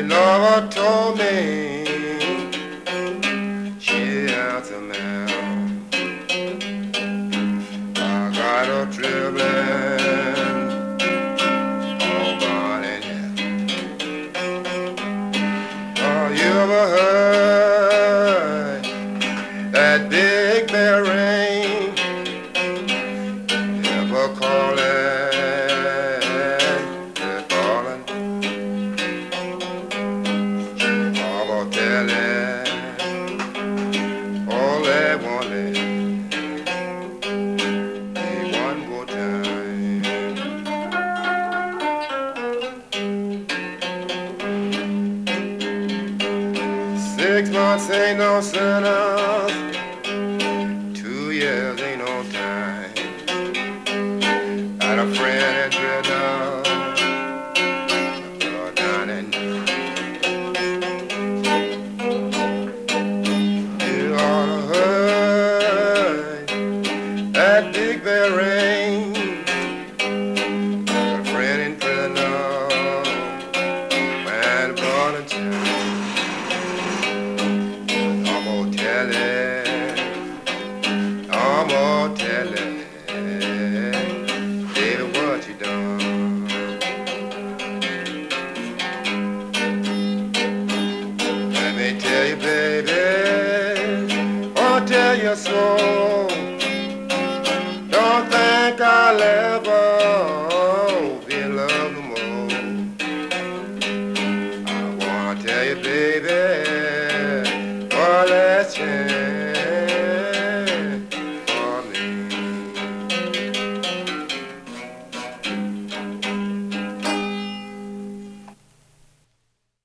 Lord told me she has a man. I got a trembling all burning here. Oh, you ever heard that big bear rain? Ever calling? Tell it all they wanted one more time. 6 months ain't no sentence, 2 years ain't no time. Got a friend in prison, down in that big bear rain. Got a friend in prison now, man born in town. I'm gonna tell it, baby, what you done. Let me tell you, baby, I'll tell you so. Don't think I'll ever be in love no more. I wanna tell you, baby,